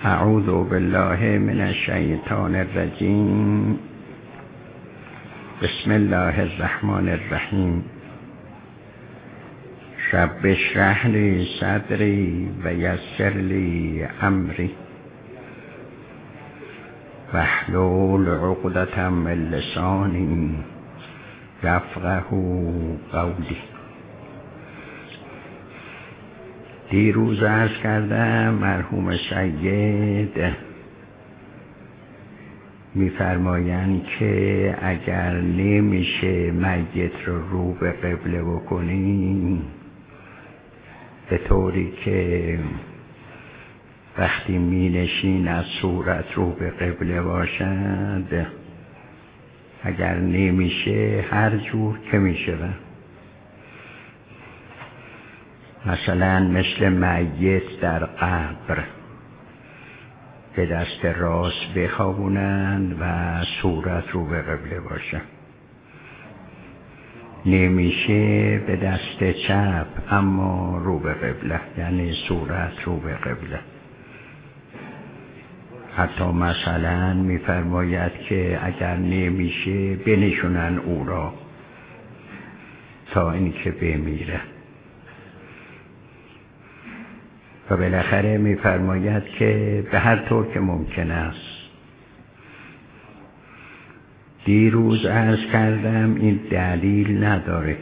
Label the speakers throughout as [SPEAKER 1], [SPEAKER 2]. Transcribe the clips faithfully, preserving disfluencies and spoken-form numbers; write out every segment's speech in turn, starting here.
[SPEAKER 1] اعوذ بالله من الشیطان الرجیم. بسم الله الرحمن الرحیم. رب اشرح لی صدری و یسر لی امری واحلل عقدة من لسانی یفقهوا قولی. دیروز عرض کردم مرحوم سید میفرمایند که اگر نمیشه میت رو رو به قبله بکنی، به طوری که وقتی می نشین از صورت رو به قبله باشد، اگر نمیشه هر جور که میشه، مثلا مثل میت در قبر به دست راست بخوابونند و صورت رو به قبله باشه، نمیشه به دست چپ اما رو به قبله، یعنی صورت رو به قبله. حتی مثلا میفرماید که اگر نمیشه بنشونن او را تا اینکه بمیره. و بالاخره میفرماید که به هر طور که ممکن است. دیروز عرض کردم این دلیل نداره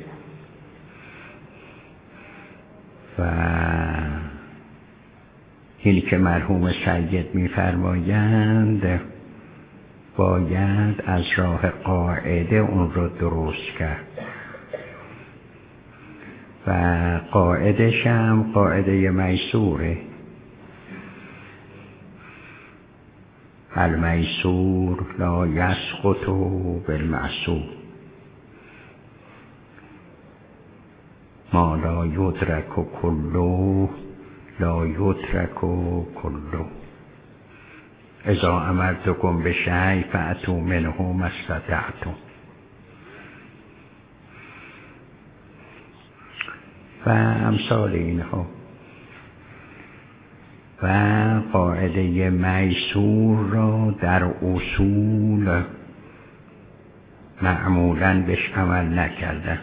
[SPEAKER 1] و اینی که مرحوم سید میفرمایند باید از راه قاعده اون رو درست کرد و قاعدش هم قاعده میسوره. المیسور لا یسقط بالمعسور، ما لا یدرک کله لا یترک کله. اذا امرتکم بشیء فأتوا منه ما استطعتم. و امثال اینها. و قاعده میسور را در اصول معمولاً بهش عمل نکردن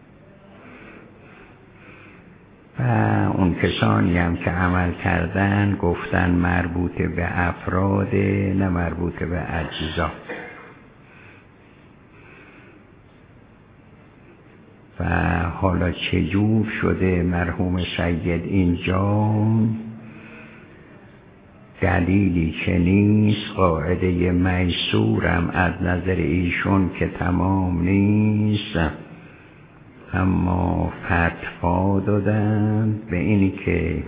[SPEAKER 1] و اون کسانی هم که عمل کردن گفتن مربوط به افراد، نه مربوط به اجزا. و حالا چجور شده مرحوم سید اینجا دلیلی که نیست، قاعده میسورم از نظر ایشون که تمام نیست، اما فتوا دادن به اینی که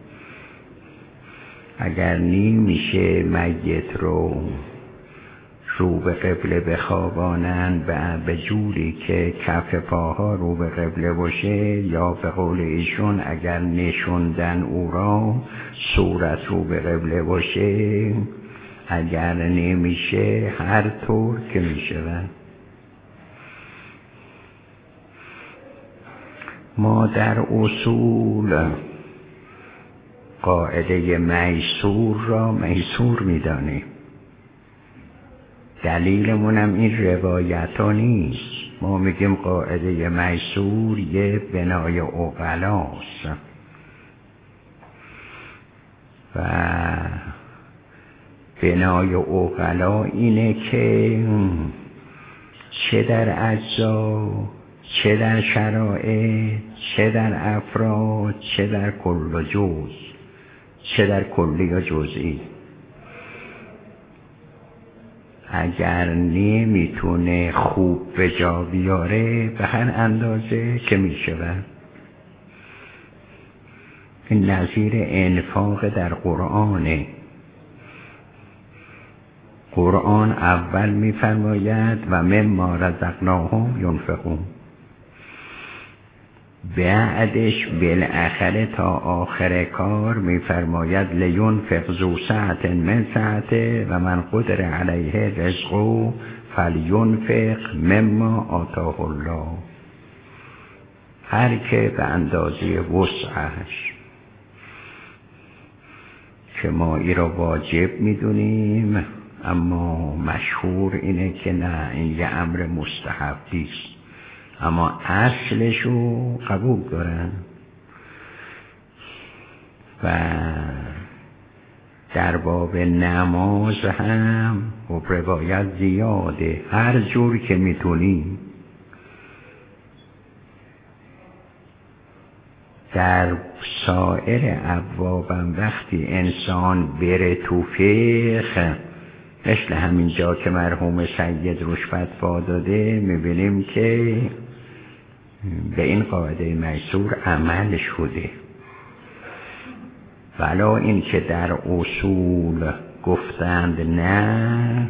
[SPEAKER 1] اگر نمیشه میت رو رو به قبله بخوابانند به جوری که کف پاها رو به قبله باشه، یا به قول ایشون اگر نشوندن او را صورت رو به قبله باشه، اگر نمیشه هر طور که میشه. ما در اصول قاعده میسور را میسور میدانیم. دلیلمونم این روایت ها نیست. ما میگیم قاعده میسور یه بنای عقلاست و بنای عقلا اینه که چه در اجزا، چه در شرائع، چه در افراد، چه در کل و جز، چه در کلی یا جزئی، اگر نمیتونه خوب به جا بیاره به هر اندازه که میشه. این نظیر انفاق در قرآنه. قرآن اول میفرماید و مما رزقناهم ینفقون، بعدش بالاخره تا آخر کار میفرماید لینفق ذو سعة من سعته و من قدر علیه رزقه فلینفق مما آتاه الله. هر که به اندازه وسعش. که ما ای را واجب میدونیم، اما مشهور اینه که نه، این یه امر مستحبی است، اما اصلشو قبول دارن. و در باب نماز هم و روایت زیاده، هر جور که میتونیم در سایر ابوابم وقتی انسان بره تو فقه، مثل همین جا که مرحوم سید روش فتوا داده، میبینیم که به این قاعده میسور عمل شده. ولا این که در اصول گفتند نه،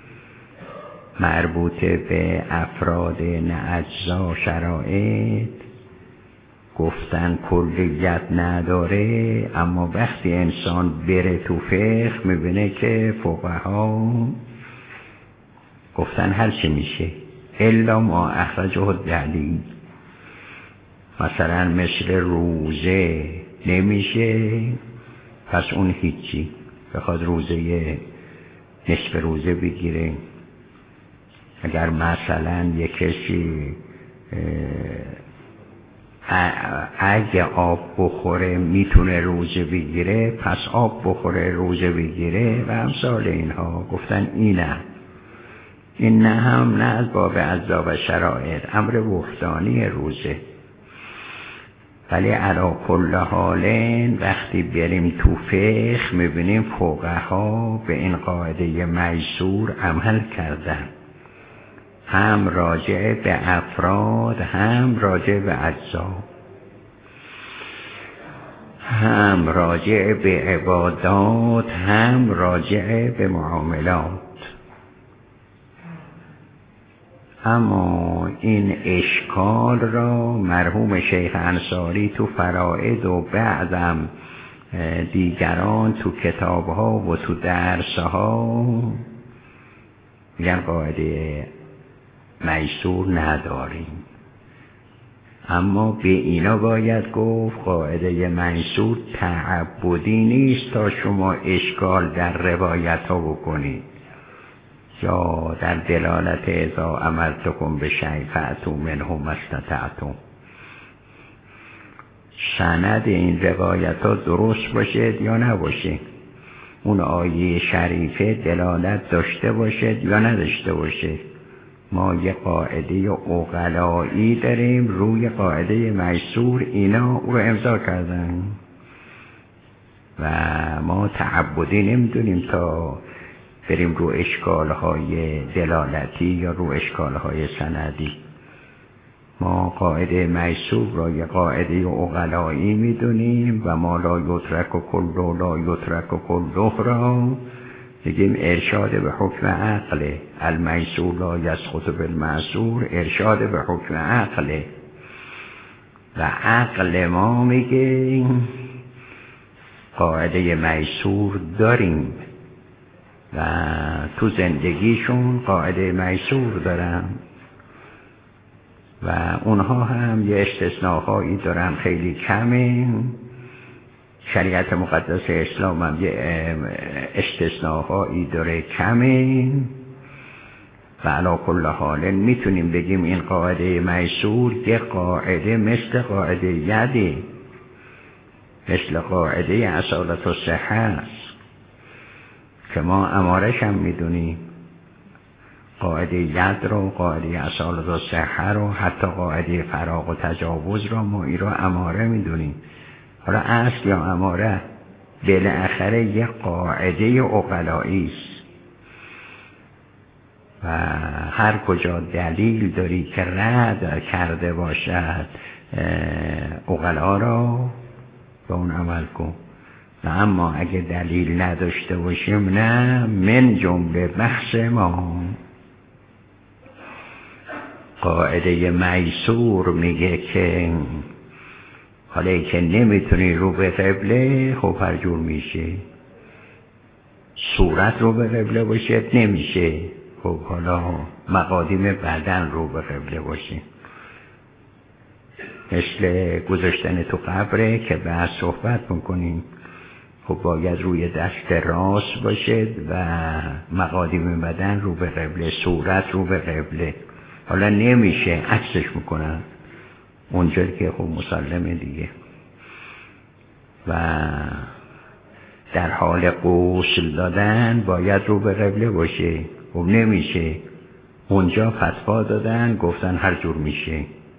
[SPEAKER 1] مربوطه به افراد نه اجزا شرایط، گفتن کلیت نداره، اما وقتی انسان بره تو فقه میبینه که فقها گفتن هر چی میشه الا ما اخرجه دلیل. مثلا مثل روزه نمیشه، پس اون هیچی، بخواد روزه نصف روزه بگیره. اگر مثلا یک کسی اگه آب بخوره میتونه روزه بگیره، پس آب بخوره روزه بگیره و امثال اینها. گفتن اینه این نه هم نه از باب اجزا و شرایط، امر وحدانی روزه. ولی علی کل حال وقتی بریم تو فقه میبینیم فقها به این قاعده میسور عمل کردن، هم راجع به افراد، هم راجع به اجزا، هم راجع به عبادات، هم راجع به معاملات. اما این اشکال را مرحوم شیخ انصاری تو فرائض و بعدم دیگران تو کتابها و تو درسها میگن قاعده میسور نداریم. اما به اینا باید گفت قاعده میسور تعبدی نیست تا شما اشکال در روایت ها بکنید، یا در دلالت اذا امرتکم به شیء فأتوا منه ما استطعتم. سند این روایت ها درست باشد یا نباشه، اون آیه شریفه دلالت داشته باشد یا نداشته باشد، ما یه قاعده عقلایی داریم روی قاعده میسور، اینا او رو امضا کردن و ما تعبدی نمیدونیم تا بریم رو اشکالهای دلالتی یا رو اشکالهای سندی. ما قاعده میسور را یه قاعده عقلایی میدونیم و ما لا یترک و کلو لا یترک و کلو را بگیم ارشاد به حکم عقله. المیسور لا یسقط بالمعسور، ارشاد به حکم عقله. و عقل ما میگه قاعده میسور داریم و تو زندگیشون قاعده میسور دارن و اونها هم یه استثناهایی دارن خیلی کمه. شریعت مقدس اسلام هم یه استثناهایی داره کمه و علی کل حال میتونیم بگیم این قاعده میسور یه قاعده مثل قاعده یده، مثل قاعده اصالت الصحه است که ما امارش هم میدونیم. قاعده ید رو، قاعده اصالت الصحه رو، حتی قاعده فراغ و تجاوز رو ما ای رو اماره میدونیم. حالا اصل یا اماره بالاخره یه قاعده عقلایی است و هر کجا دلیل داری که رد کرده باشد عقلا را به اون عمل کن. و اما اگه دلیل نداشته باشیم نه، من جمله بحث ما قاعده میسور میگه که حالا که نمیتونی رو به قبله، خب هر جور میشه. صورت رو به قبله باشه نمیشه، خب حالا مقادیم بدن رو به قبله باشه. مثل گذاشتن تو قبره که بعد صحبت میکنیم. خب باید روی دست راست باشد و مقادیم بدن رو به قبله، صورت رو به قبله. حالا نمیشه عکسش میکنن اونجا که خب مسلمه دیگه. و در حال غسل دادن باید رو به قبله باشه. خب نمیشه، اونجا فتوا دادن گفتن هر جور میشه.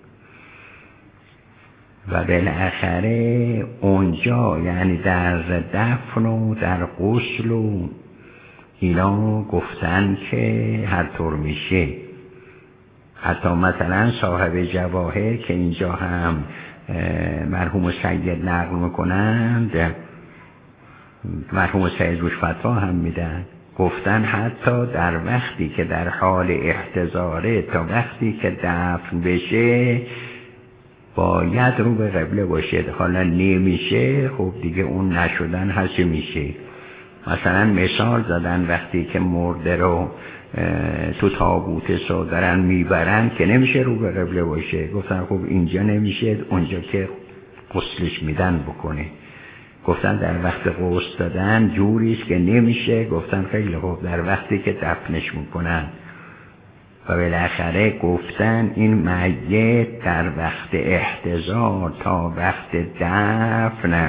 [SPEAKER 1] و بالاخره اونجا یعنی در دفن و در غسل و اینا گفتن که هر طور میشه. حتی مثلا صاحب جواهر که اینجا هم مرحوم سید نقل میکنند، مرحوم سید روش فتوا هم میدن، گفتن حتی در وقتی که در حال احتضاره تا وقتی که دفن بشه باید رو به قبله باشه. حالا نمیشه، خب دیگه اون نشدن هست میشه. مثلا مثال زدن وقتی که مرده رو تو تابوت سو دارن میبرن که نمیشه رو به قبله باشه. گفتن خب اینجا نمیشه، اونجا که غسلش میدن بکنه. گفتن در وقت غسل دادن جوریست که نمیشه. گفتن خیلی خوب، در وقتی که دفنش میکنن. و بالاخره گفتن این میت در وقت احتضار تا وقت دفن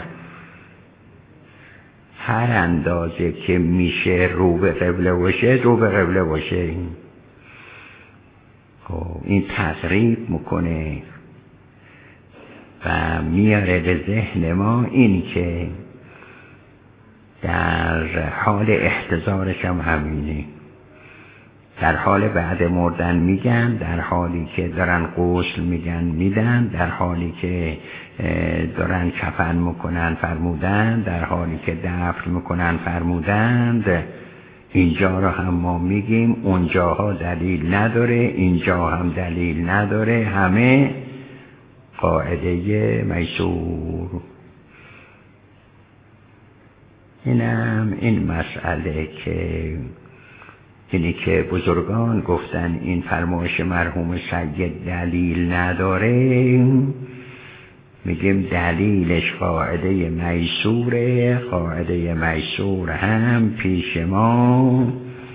[SPEAKER 1] هر اندازه که میشه رو به قبله باشه رو به قبله باشه. این تقریب میکنه و میاره به ذهن ما این که در حال احتضارش هم همینه. در حال بعد مردن میگن، در حالی که دارن غسل میگن میدن، در حالی که دارن کفن میکنن فرمودن، در حالی که دفن میکنن فرمودند. اینجا رو هم ما میگیم، اونجاها دلیل نداره، اینجا هم دلیل نداره، همه قاعده میسور. اینم این مسئله که اینی که بزرگان گفتن این فرمایش مرحوم سید دلیل نداره، میگیم دلیلش قاعده میسوره. قاعده میسور هم پیش ما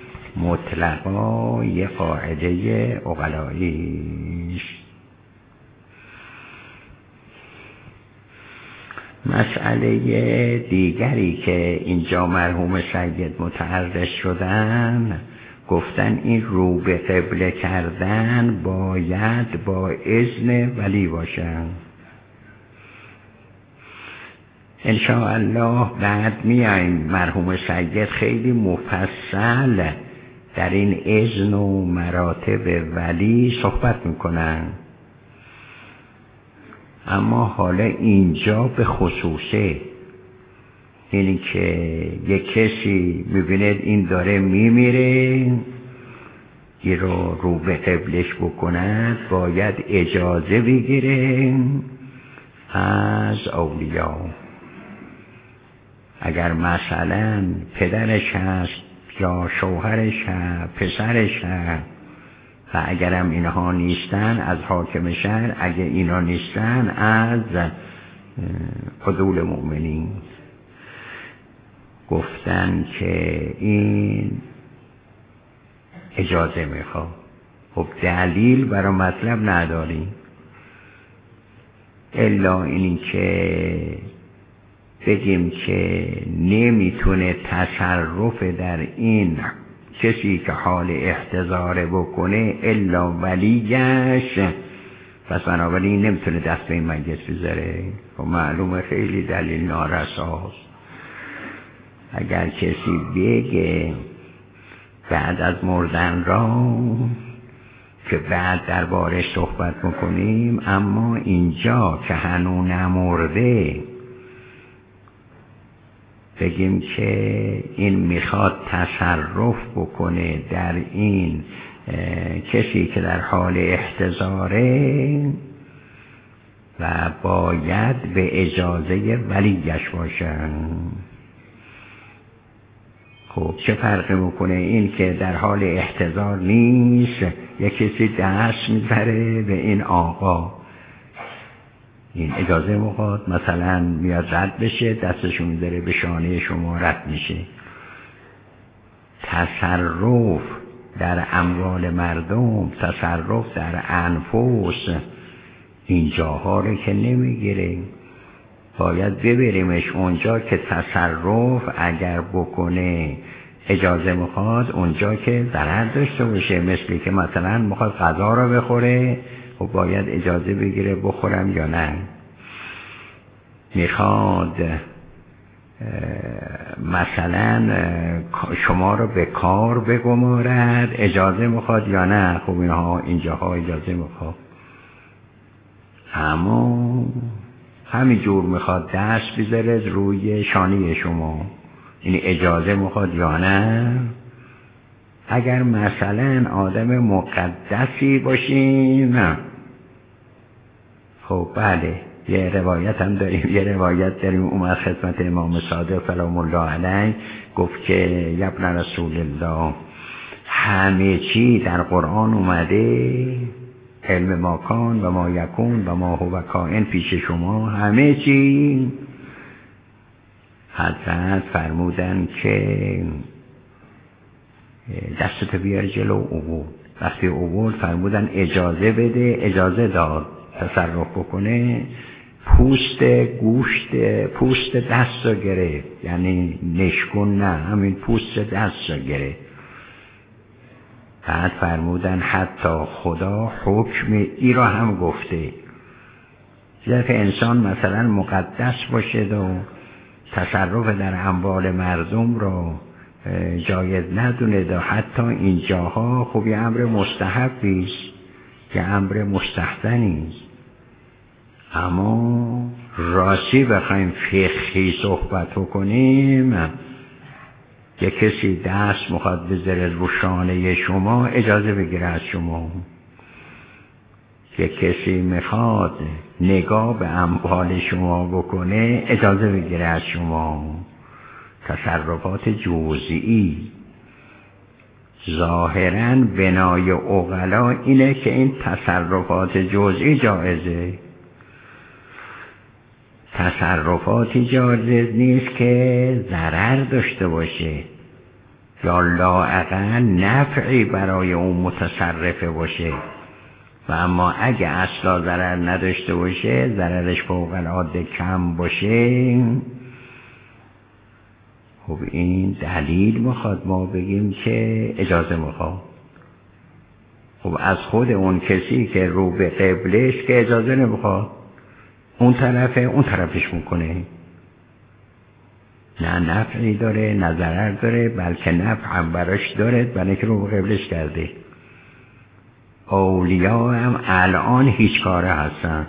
[SPEAKER 1] مطلقا یه قاعده عقلاییش. مسئله دیگری که اینجا مرحوم سید متعرض شدن، گفتن این رو به قبله کردن باید با اذن ولی باشن. انشاءالله بعد میایم مرحوم سید خیلی مفصل در این اذن و مراتب ولی صحبت میکنن. اما حالا اینجا به خصوصه اینی که یک کسی میبیند این داره میمیره، این رو رو به قبلش بکند، باید اجازه بگیره از اولیاء. اگر مثلا پدرش هست یا شوهرش هست، پسرش هست، و اگرم اینها نیستن از حاکم شهر، اگر اینا نیستن از عدول مؤمنین. گفتن که این اجازه میخواد. خب دلیل برای مطلب نداریم الا اینی که بگیم که نمیتونه تصرف در این کسی که حال احتضاره بکنه الا ولیش، پس بنابراین نمیتونه دست به این میت بذاره. خب معلومه خیلی دلیل نارساست. اگر کسی بگه بعد از مردن را که بعد دربارش صحبت میکنیم، اما اینجا که هنوز نمرده بگیم که این میخواد تصرف بکنه در این کسی که در حال احتضاره و باید به اجازه ولیش باشن. خب چه فرقی میکنه این که در حال احتضار نیست، یک کسی دست میبره به این آقا این اجازه میخواد مثلا میاد رد بشه، دستشو میذاره به شانه شما رد میشه. تصرف در اموال مردم، تصرف در انفس، این جاها رو که نمیگیره. باید ببریمش اونجا که تصرف اگر بکنه اجازه میخواد، اونجا که ضرر داشته باشه. مثلی که مثلا میخواد غذا رو بخوره و باید اجازه بگیره بخورم یا نه. میخواد مثلا شما رو به کار بگمارد، اجازه میخواد یا نه. خب اینها اینجاها اجازه میخواد. اما همینجور میخواد دست بذاره روی شانه شما، یعنی اجازه میخواد یا نه. اگر مثلا آدم مقدسی باشیم، نه. خب بله، یه روایت هم داریم یه روایت داریم اومد خدمت امام صادق سلام الله علیه، گفت که یبن رسول الله، همه چی در قرآن اومده، علم ما کان و ما یکون و ما هو کائن پیش شما، همه چی. حضرت فرمودن که دستت بیار جلو عبود. وقتی عبود فرمودن اجازه بده، اجازه داد تصرف بکنه. پوست گوشت پوست دست رو گرفت، یعنی نشکن نه، همین پوست دست رو گرفت. بعد فرمودن حتی خدا حکم ای را هم گفته. اگر که انسان مثلا مقدس باشه و تصرف در اموال مردم را جایز ندونه و حتی این جاها خب یه امر مستحبی است، یه امر مستحسنی است. اما راستی بخوایم فقهی صحبت کنیم، یه کسی دست میخواد بذاره رو شانه شما، اجازه بگیره از شما. یه کسی میخواد نگاه به اموال شما بکنه، اجازه بگیره از شما. تصرفات جزئی. ظاهراً بنای عقلا اینه که این تصرفات جزئی جایزه. تصرفاتی جایز نیست که ضرر داشته باشه یا لااقل نفعی برای اون متصرفه باشه. و اما اگه اصلا ضرر نداشته باشه، ضررش فوق العاده کم باشه، خب این دلیل میخواد ما بگیم که اجازه میخواد. خب از خود اون کسی که رو به قبلش که اجازه نمیخواد، اون طرفه اون طرفش میکنه، نه نفعی داره نه ضرر داره، بلکه نفع هم براش داره، برای که رو به قبلش کرده. اولیاء هم الان هیچ کاره هستن.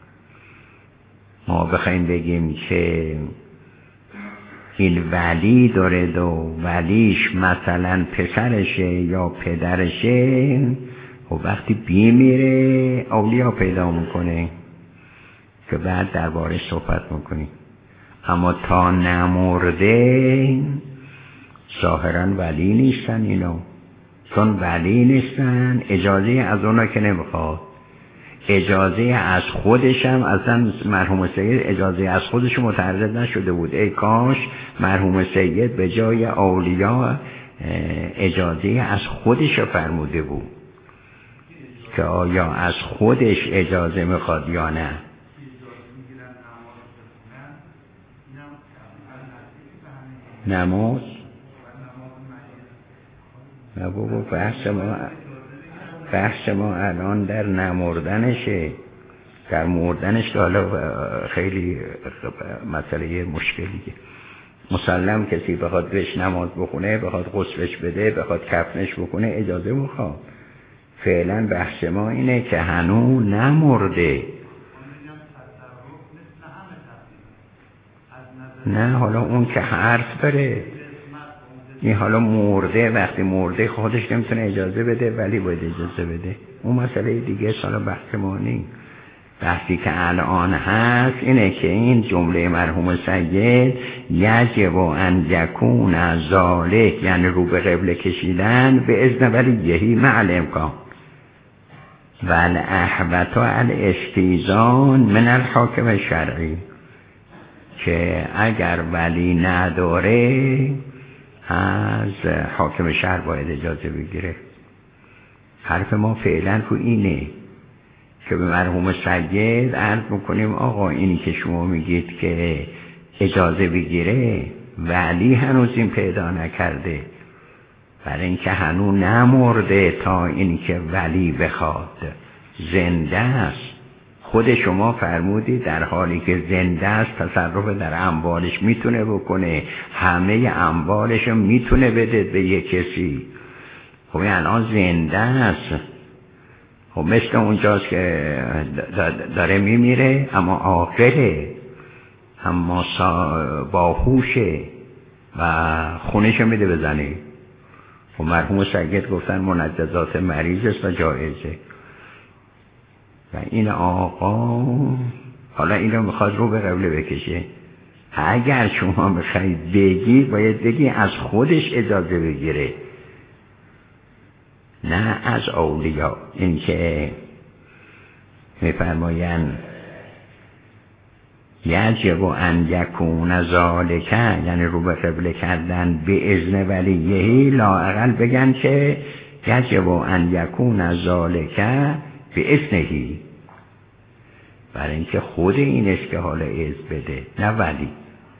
[SPEAKER 1] ما بخوایم بگیم که این ولی داره و ولیش مثلا پسرشه یا پدرشه، و وقتی بیمیره اولیاء پیدا میکنه که بعد دربارش صحبت میکنیم. اما تا نمرده ظاهرا ولی نیستن اینا، چون ولی نیستن اجازه از اونا که نمیخواد، اجازه از خودشم اصلا مرحوم سید اجازه از خودش متعرض نشده بود. ای کاش مرحوم سید به جای اولیاء اجازه از خودش فرموده بود که آیا از خودش اجازه میخواد یا نه. نماز نه بابا، بحث ما بحث ما الان در نمردنشه. در مردنش که حالا خیلی مسئله مشکلیه. مسلم کسی بخواد بهش نماز بخونه، بخواد غسلش بده، بخواد کفنش بکنه، اجازه میخواد. فعلا بحث ما اینه که هنوز نمرده. نه حالا اون که حرف داره، این حالا مرده، وقتی مرده خودش نمیتونه اجازه بده ولی باید اجازه بده. اون مسئله دیگه سالا بحث ما نیست. بحثی که الان هست اینه که این جمله مرحوم سید یجب ان یکون ذالک، یعنی رو به قبله کشیدن به اذن ولیهی مع الامکان، والاحوط الاستیزان من الحاکم شرعی، که اگر ولی نداره از حاکم شهر باید اجازه بگیره. حرف ما فعلا تو اینه که به مرحوم سید عرض بکنیم آقا اینی که شما میگید که اجازه بگیره، ولی هنوز این پیدا نکرده، برای اینکه هنوز نمرده تا اینی که ولی بخواد، زنده است. خود شما فرمودید در حالی که زنده است تصرف در اموالش میتونه بکنه، همه اموالش رو میتونه بده به یک کسی. خب این الان زنده است. خب مثل اونجاست که داره میمیره اما عاقله، اما باهوشه و خونش میده بزنه. خب مرحوم سید گفتن منجزات مریض است و جایزه. و این آقا حالا این رو میخواد رو به قبله بکشه. اگر شما بخواید بگی باید بگی از خودش اجازه بگیره، نه از اولیا. این که میفرمایند یجب ان یکون ذالک، یعنی رو به قبله کردن به اذن ولیه، لااقل بگن که یجب ان یکون ذالک به اذنهی، برای اینکه خود این است که حال اذن بده، نه ولی.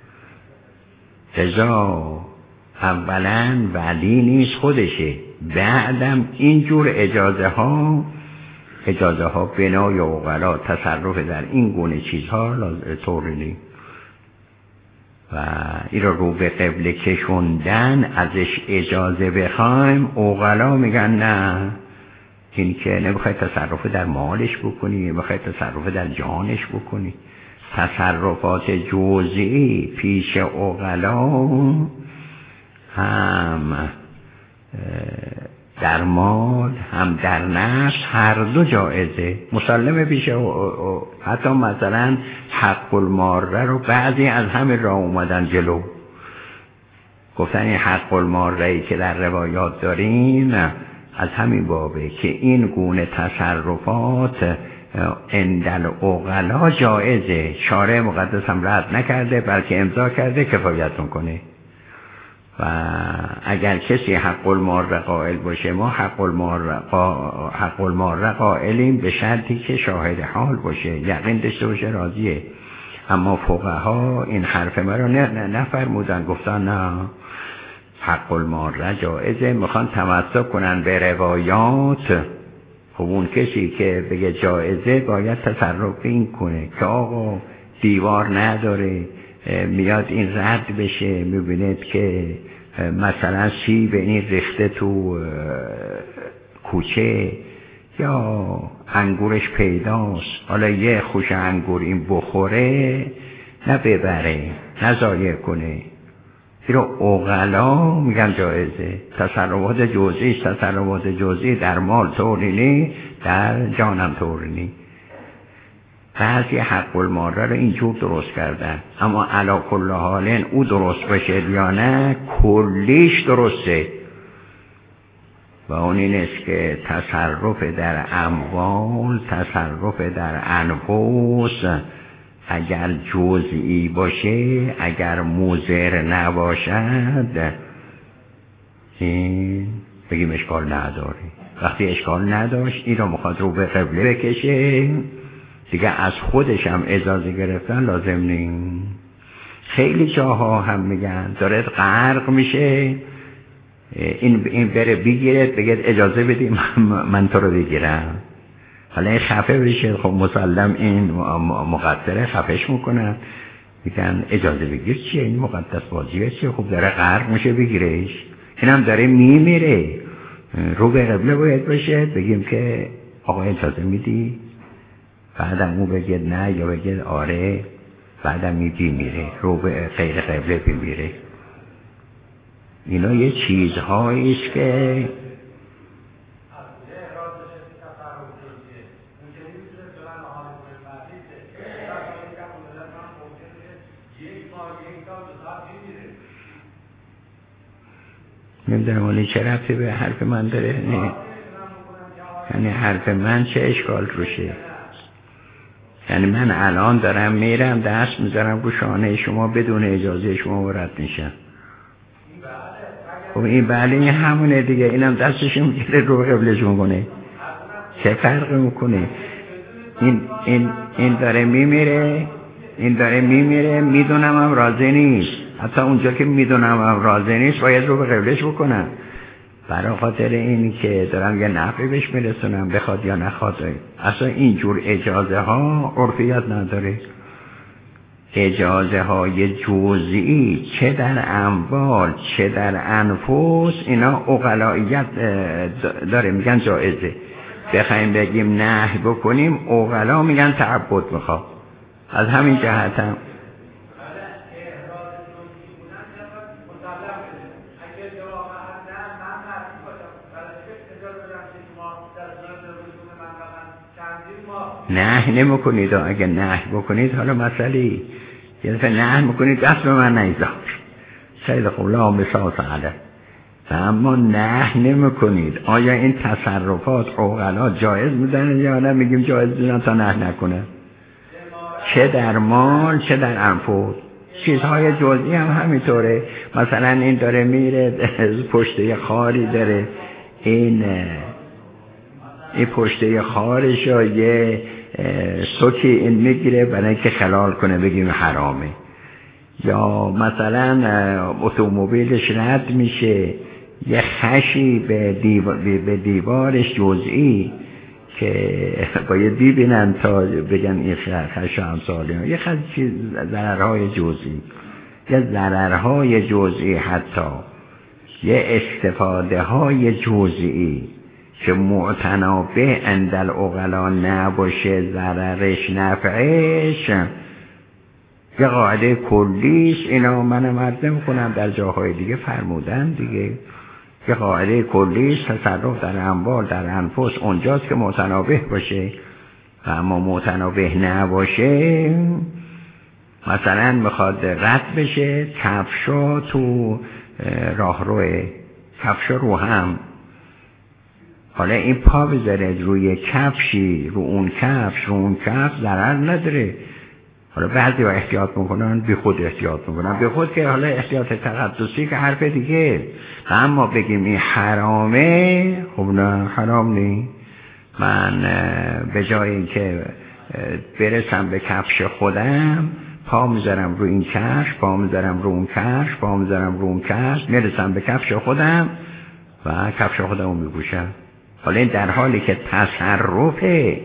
[SPEAKER 1] ازا اولا ولی نیست خودشه، بعدم اینجور اجازه ها اجازه ها بنای عقلا تصرف در این گونه چیزها طوری نیست. و این رو رو به قبله کشوندن، ازش اجازه بخوایم، عقلا میگن نه، این که نمیخوای تصرف در مالش بکنی، نمیخوای تصرف در جانش بکنی. تصرفات جزئی پیش عقلا هم در مال هم در نفس هر دو جایزه، مسلمه پیش او او او. حتی مثلا حق الماره رو بعضی از همین راه اومدن جلو، گفتن این حق الماره که در روایات داریم از همین بابه که این گونه تصرفات اندل عقلا جایزه. شارع مقدس هم رد نکرده بلکه امضا کرده کفایت میکنه. و اگر کسی حق الماره قائل باشه، ما حق الماره قا... حق الماره قائلیم به شرطی که شاهد حال باشه، یقین داشته باشه، راضیه. اما فقها این حرف ما رو نه نفرمودن، گفتن نه حق الماره جایزه، میخوان تمسک کنن به روایات. خب اون کسی که بگه جایزه باید تصرف این کنه که آقا دیوار نداره، میاد این رد بشه، میبینید که مثلا سیب این ریخته تو کوچه یا انگورش پیداست، حالا یه خوش انگور این بخوره، نه ببره نه ضایع کنه. این رو عقلا میگن جایزه. تصرفات جزئی تصرفات جزئی در مال طوری نی، در جانم طوری نی. بعضی حق الماره رو اینجور درست کردن، اما علا کل حالن او درست باشه یا نه کلیش درسته. و اون این است که تصرف در اموال، تصرف در انفس اگر جزئی باشه، اگر مضر نباشد، این بگیم اشکال نداره. وقتی اشکال نداشت این رو میخواد رو به قبله بکشه، دیگه از خودش هم اجازه گرفتن لازم نیست. خیلی جاها هم میگن داره غرق میشه، این این بره بگیره، بگه اجازه بدیم من تو رو بگیرم. حالا این خفه بشه، خب مسلم این مقدره خفش میکنن، میگن اجازه بگیر چیه، این مقدس واجبه چیه، خب داره غرق میشه بگیرش، این هم داره میمیره، رو به قبله باید باشه، بگیم که آقا اجازه میدی، بعدم اون بگه نه یا بگه آره، بعدم میبی میره، رو به غیر قبله بمیره. اینا یه چیزهاییست که نمیدونم ولی چه ربطی به حرف من داره. نه یعنی حرف من چه اشکال روشه؟ یعنی من الان دارم میرم دست میذارم رو شانه شما بدون اجازه شما وارد میشم. خب این بله این همونه دیگه، اینم دستشو میگیره رو قبلش میکنه، چه فرق میکنه؟ این این این داره میمیره، این داره میمیره، میدونم هم راضی نیست، حتی اونجا که میدونم هم راضی نیست باید رو به قبلش بکنم، برای خاطر این که دارم یه نفعی بهش میرسونم بخواد یا نخواد. اصلا اینجور اجازه ها عرفیت نداره. اجازه های جزئی چه در اموال چه در انفس اینا عقلاییت داره، میگن جایزه. بخوایم بگیم نهی بکنیم عقلا میگن تعبد میخواد. از همین جهت هم نه نمی کنید. اگه نه بکنید حالا مسئله یه دفعه نه میکنید دست به من نیزار سید قولا مساس علیه، اما نه نمی کنید. آیا این تصرفات عقلا جایز میدن یا نه؟ میگیم جایز میدن تا نه نکنه، چه در مال چه در انفس. چیزهای جزئی هم همینطوره. مثلا این داره میره پشته خاری داره، این این پشته خارش رو یه سوکی این میگیره برای اینکه خلال کنه بگیم حرامه. یا مثلا اتومبیلش رد میشه یه خشی به, دیوار به دیوارش جزئی که باید ببینن تا بگن این خش همساله، یه خشی ضررهای جزئی، یه ضررهای جزئی، حتی یه استفاده های جزئی که معتنابه اندل عقلا نباشه ضررش نفعش، یه قاعده کلیست. اینا منم عرض نمی‌کنم در جاهای دیگه فرمودن دیگه. یه قاعده کلیست تصرف در اموال در انفس اونجاست که متنابه باشه، و اما متنابه نباشه مثلا میخواد رد بشه کفشا تو راهروه، کفشا رو هم، حالا این پا بذاره روی کفشی، رو اون کفش رو اون کفش ضرر نداره. حالا بعضی ها احتیاط میکنن، بی خود احتیاط میکنن، بی خود که حالا احتیاط تقدسی که حرف دیگه. اما بگیم این حرامه، خب نه حرام نی. من به جای اینکه برسم به کفش خودم پا میذارم رو این کفش، پا میذارم رو اون کفش، پا میذارم رو اون کفش، میرسم به کفش خودم و کفش خودم رو میپوشم. حالا این در حالی که تصرفه،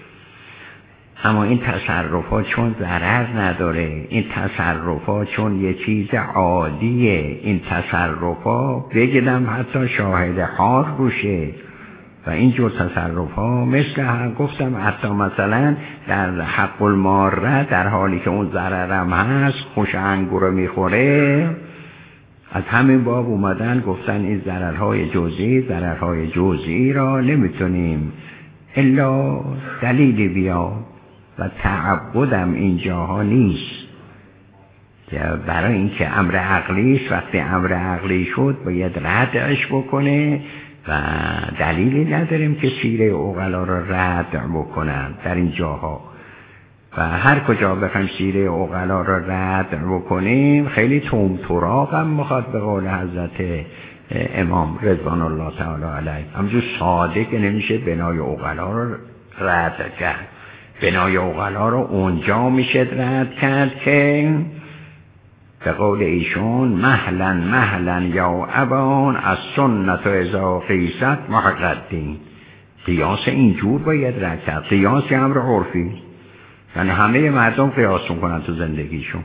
[SPEAKER 1] اما این تصرفات چون ضرر نداره، این تصرفات چون یه چیز عادیه، این تصرفات بگیدم حتی شاهد حال روشه و اینجور تصرفات مثل هم گفتم حتی مثلا در حق الماره در حالی که اون ضررم هست خوش انگور میخوره، از همین باب اومدن گفتن این ضررهای جزئی ضررهای جزئی را نمیتونیم الا دلیلی بیاد و تعبدم اینجاها نیست که برای اینکه امر عقلی است، وقتی امر عقلی شد باید ردش بکنه و دلیلی نداریم که سیره عقلا را رد بکنن در این جاها. و هر کجا بخوایم سیره عقلا را رد بکنیم خیلی تومتراغ هم میخواد به قول حضرت امام رضوان الله تعالی علیه، همجور ساده که نمیشه بنای عقلا را رد کرد. بنای عقلا را اونجا میشه رد کرد که به قول ایشون مهلا مهلا یا ابان از سنت و ازا قیست محقدین. قیاس اینجور باید رد کرد، قیاس امر عرفی، یعنی همه مردم قیاس میکنن تو زندگیشون.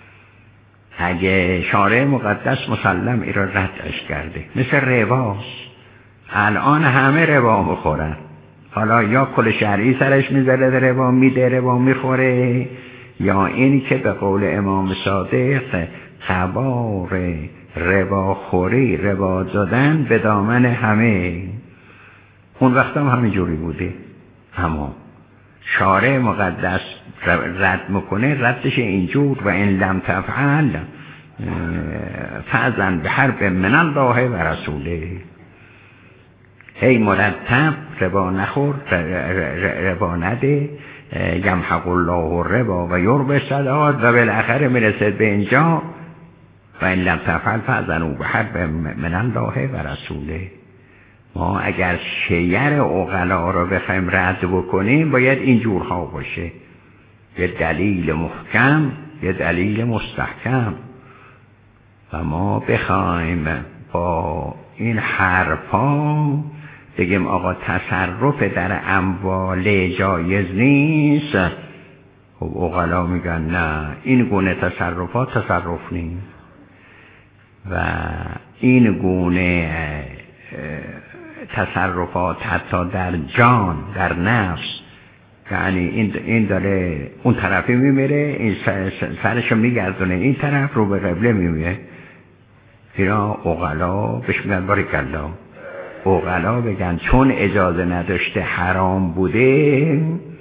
[SPEAKER 1] اگه شارع مقدس مسلم ای را ردش کرده، مثل رباست، الان همه ربا میخورن، حالا یا کل شرعی سرش میذاره در ربا میده ربا میخوره، یا اینی که به قول امام صادق خبار ربا خوری ربا دادن به دامن همه. اون وقت هم همین جوری بوده، اما شارع مقدس رد میکنه، ردش اینجور و این لم تفعل فأذن به حرب من الله و رسوله. هی مرتب ربا نخور، ربا نده، یمحق الله الربا و یربی الصدقات و بالاخره میرسد به اینجا و این لم تفعل فاذنوا بحرب من الله و رسوله. ما اگر شیر عقلا رو بخوایم رد بکنیم باید این جورها باشه، یه دلیل محکم، یه دلیل مستحکم. و ما بخوایم با این حرفا بگیم آقا تصرف در اموال جایز نیست، خب عقلا میگن نه، این گونه تصرفات تصرف نیست و این گونه تصرفات حتی در جان، در نفس، یعنی این این داره اون طرفی میمیره، این سرشو میگردونه این طرف رو به قبله میمیره. اینا عقلا بهش میگن بارکالله. عقلا بگن چون اجازه نداشته حرام بوده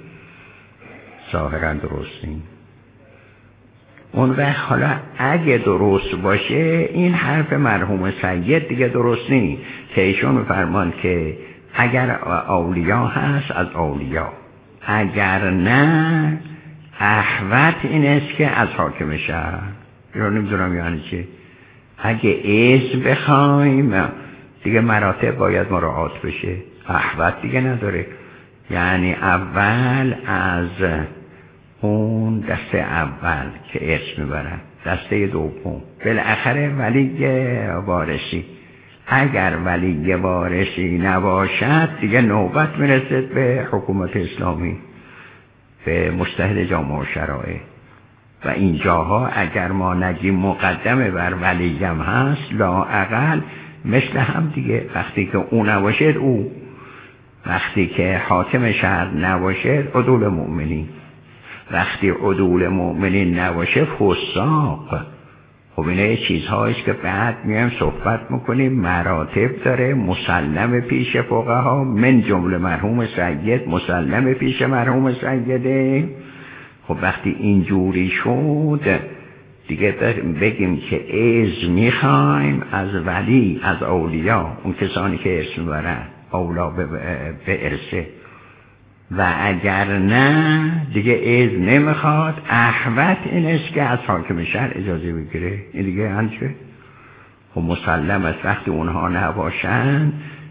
[SPEAKER 1] ظاهرا درست نیست. اون وقت حالا اگه درست باشه این حرف مرحوم سید دیگه درست نیست که ایشون میفرمان که اگر اولیا هست از اولیا، اگر نه احوط این است که از حاکم شهر. یا نمیدونم یعنی چه. اگه از بخوایم دیگه مراتب باید مراعات بشه، احوط دیگه نداره. یعنی اول از اون دسته اول که ارث میبرن، دسته دوم بالاخره ولی وارثی. اگر ولی وارثی نباشد دیگه نوبت میرسد به حکومت اسلامی، به مجتهد جامع و شرایع. و اینجاها اگر ما نگیم مقدمه بر ولیم هست، لااقل مثل هم دیگه، وقتی که او نباشد او، وقتی که حاکم شهر نباشد عدول مؤمنین، وقتی عدول مؤمنین نباشه فساق. خب اینه یه چیزهاییست که بعد میایم صحبت میکنیم، مراتب داره، مسلم پیش فقها، من جمله مرحوم سید مسلم پیش مرحوم سیده. خب وقتی اینجوری شد دیگه بگیم که از میخوایم از ولی، از اولیا، اون کسانی که ارث میبرن اولا به, به ارثه، و اگر نه دیگه از نمیخواد، احوط این است که از حاکم شهر اجازه بگیره. این دیگه هنچه خب مسلم است وقتی اونها نباشن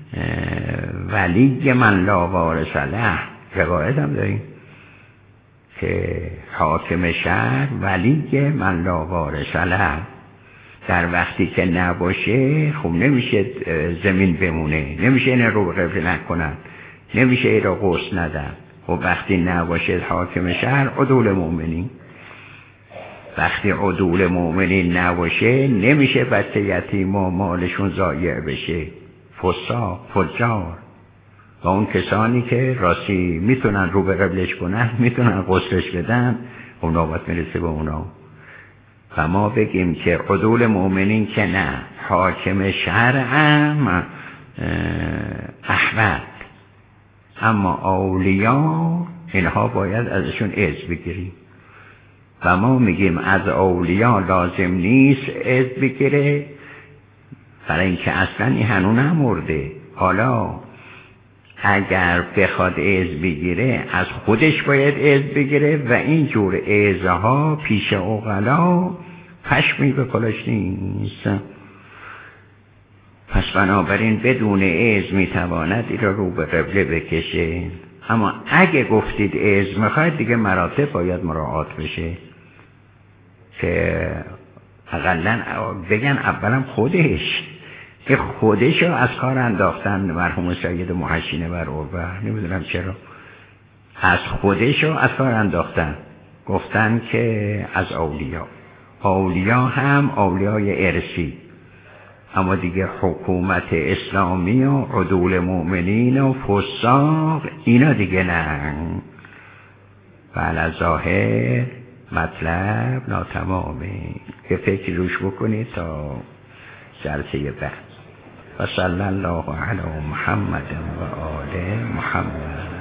[SPEAKER 1] ولی من لا وارث له. روایت هم داریم که حاکم شهر ولی من لا وارث له، در وقتی که نباشه خب نمیشه زمین بمونه، نمیشه این رو قبل نکنن، نمیشه این رو غسل ندن. خب وقتی نباشه حاکم شهر عدول مؤمنین، وقتی عدول مؤمنین نباشه نمیشه بچه یتیم و مالشون ضایع بشه، فساق، فجار. و اون کسانی که راستی میتونن رو به قبلش کنن، میتونن غسلش بدن، اون نوبت میرسه به اونا. و ما بگیم که عدول مؤمنین که نه، حاکم شهر هم احوط، اما اولیا اینها باید ازشون اذن بگیریم. و ما میگیم از اولیا لازم نیست اذن بگیره، برای اینکه اصلا این هنوز نمرده. حالا اگر بخواد اذن بگیره از خودش باید اذن بگیره و اینجور اذنها پیش عقلا پشمی به کلاش نیست. پس بنابراین بدون اذن میتواند این را رو به قبله بکشه. اما اگه گفتید اذن میخواید دیگه مراتب باید مراعات بشه، که اقلا بگن اولم خودش که خودش رو از کار انداختن. مرحوم سید محشینه بر عربه، نمیدونم چرا از خودش رو از کار انداختن، گفتن که از اولیا، اولیا هم اولیای ارثی، اما دیگه حکومت اسلامی و عدول مؤمنین و فساق اینا دیگه نه. بله ظاهر مطلب ناتمامه، که فکر روش بکنید تا جلسه بعد. و صلی الله علی محمد و آل محمد.